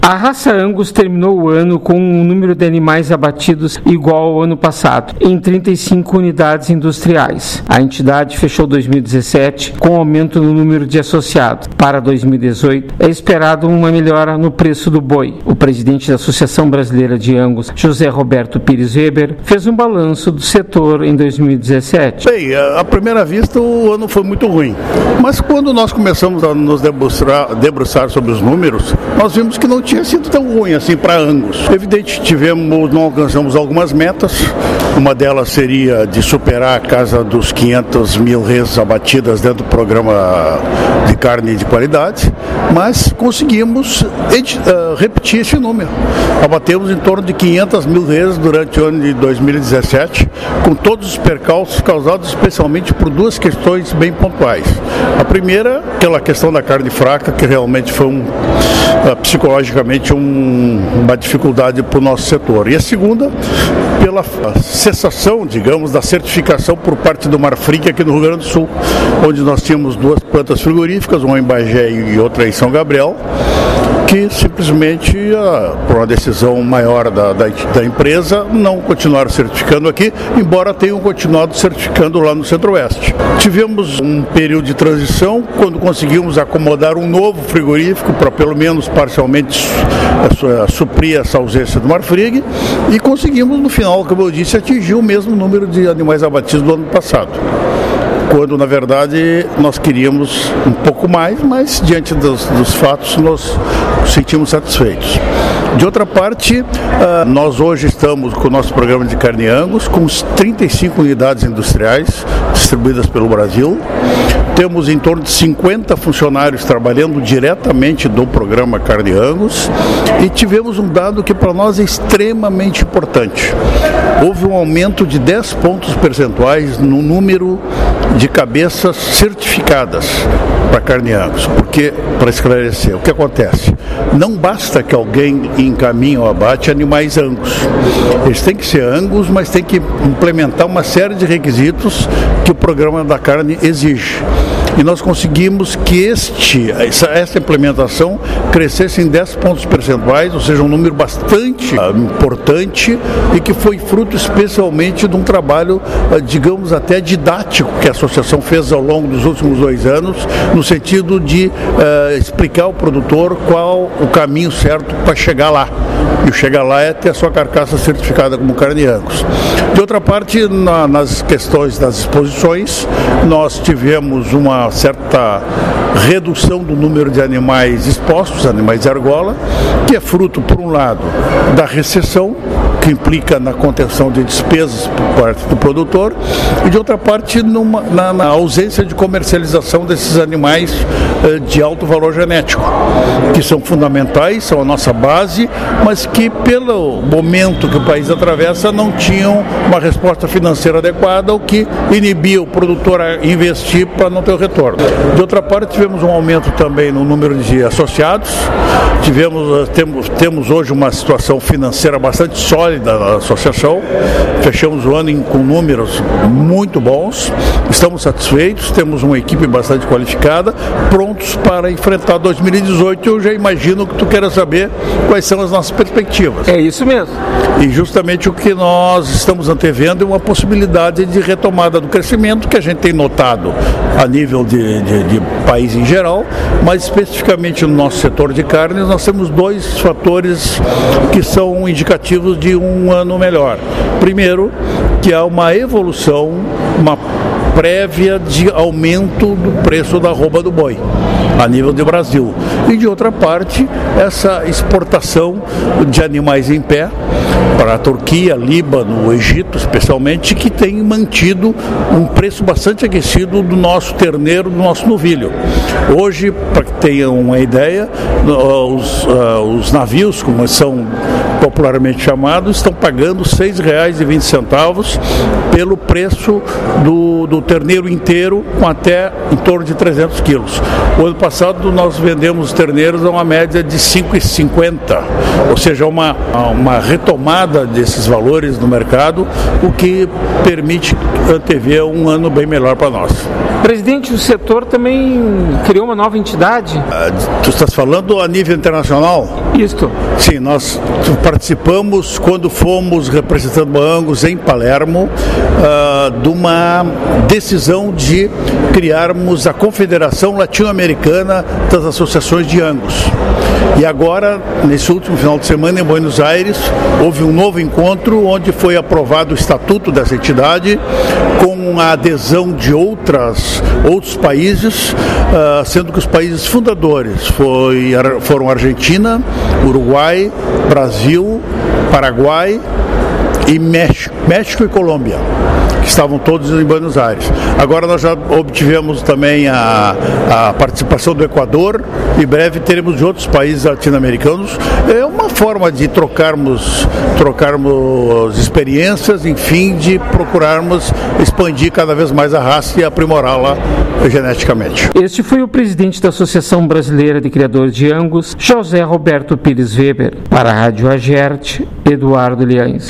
A raça Angus terminou o ano com um número de animais abatidos igual ao ano passado, em 35 unidades industriais. A entidade fechou 2017 com aumento no número de associados. Para 2018, é esperado uma melhora no preço do boi. O presidente da Associação Brasileira de Angus, José Roberto Pires Weber, fez um balanço do setor em 2017. Bem, à primeira vista o ano foi muito ruim, mas quando nós começamos a nos debruçar sobre os números, nós vimos que não tinha sido tão ruim assim para Angus. Evidente, não alcançamos algumas metas. Uma delas seria de superar a casa dos 500 mil reses abatidas dentro do programa de carne de qualidade, mas conseguimos repetir esse número. Abatemos em torno de 500 mil reses durante o ano de 2017, com todos os percalços causados especialmente por duas questões bem pontuais. A primeira, aquela questão da carne fraca, que realmente foi psicologicamente uma dificuldade para o nosso setor. E a segunda, pela cessação, digamos, da certificação por parte do Marfrig aqui no Rio Grande do Sul, onde nós tínhamos duas plantas frigoríficas, uma em Bagé e outra em São Gabriel, que simplesmente, por uma decisão maior da empresa, não continuaram certificando aqui, embora tenham continuado certificando lá no Centro-Oeste. Tivemos um período de transição, quando conseguimos acomodar um novo frigorífico para pelo menos parcialmente suprir essa ausência do Marfrig, e conseguimos no final, como eu disse, atingir o mesmo número de animais abatidos do ano passado, quando na verdade nós queríamos um pouco mais, mas diante dos fatos nós nos sentimos satisfeitos. De outra parte, nós hoje estamos com o nosso programa de carne Angus, com 35 unidades industriais distribuídas pelo Brasil. Temos em torno de 50 funcionários trabalhando diretamente do programa Carne Angus, e tivemos um dado que para nós é extremamente importante. Houve um aumento de 10 pontos percentuais no número de cabeças certificadas para Carne Angus. Porque, para esclarecer, o que acontece? Não basta que alguém encaminhe ou abate animais Angus. Eles têm que ser Angus, mas têm que implementar uma série de requisitos que o programa da carne exige. E nós conseguimos que essa implementação crescesse em 10 pontos percentuais, ou seja, um número bastante importante, e que foi fruto especialmente de um trabalho, digamos, até didático que a associação fez ao longo dos últimos 2 anos, no sentido de explicar ao produtor qual o caminho certo para chegar lá. E o chegar lá é ter a sua carcaça certificada como carne Angus. De outra parte, nas questões das exposições, nós tivemos uma certa redução do número de animais expostos, animais de argola, que é fruto, por um lado, da recessão, que implica na contenção de despesas por parte do produtor, e de outra parte na ausência de comercialização desses animais de alto valor genético, que são fundamentais, são a nossa base, mas que pelo momento que o país atravessa não tinham uma resposta financeira adequada, o que inibia o produtor a investir para não ter o retorno. De outra parte, tivemos um aumento também no número de associados, temos hoje uma situação financeira bastante sólida da associação, fechamos o ano com números muito bons, estamos satisfeitos, temos uma equipe bastante qualificada, prontos para enfrentar 2018. Eu já imagino que tu queira saber quais são as nossas perspectivas. É isso mesmo. E justamente o que nós estamos antevendo é uma possibilidade de retomada do crescimento que a gente tem notado a nível de país em geral, mas especificamente no nosso setor de carnes nós temos 2 fatores que são indicativos de um ano melhor. Primeiro, que há uma evolução, uma prévia de aumento do preço da arroba do boi a nível do Brasil. E de outra parte, essa exportação de animais em pé para a Turquia, Líbano, Egito especialmente, que tem mantido um preço bastante aquecido do nosso terneiro, do nosso novilho. Hoje, para que tenham uma ideia, os navios, como são popularmente chamados, estão pagando R$ 6,20 pelo preço do terneiro inteiro com até em torno de 300 quilos. O ano passado nós vendemos terneiros a uma média de 5,50, ou seja, uma retomada desses valores no mercado, o que permite antever um ano bem melhor para nós. Presidente, o setor também criou uma nova entidade? Tu estás falando a nível internacional? Isto. Sim, nós participamos quando fomos representando a Angus em Palermo de uma decisão de criarmos a Confederação Latino-Americana das Associações de Angus. E agora, nesse último final de semana em Buenos Aires, houve um novo encontro onde foi aprovado o estatuto dessa entidade com a adesão de outros países, sendo que os países fundadores foram Argentina, Uruguai, Brasil, Paraguai e México e Colômbia, que estavam todos em Buenos Aires. Agora nós já obtivemos também a participação do Equador, e breve teremos de outros países latino-americanos. É uma forma de trocarmos experiências, enfim, de procurarmos expandir cada vez mais a raça e aprimorá-la geneticamente. Este foi o presidente da Associação Brasileira de Criadores de Angus, José Roberto Pires Weber. Para a Rádio Agerte, Eduardo Liães.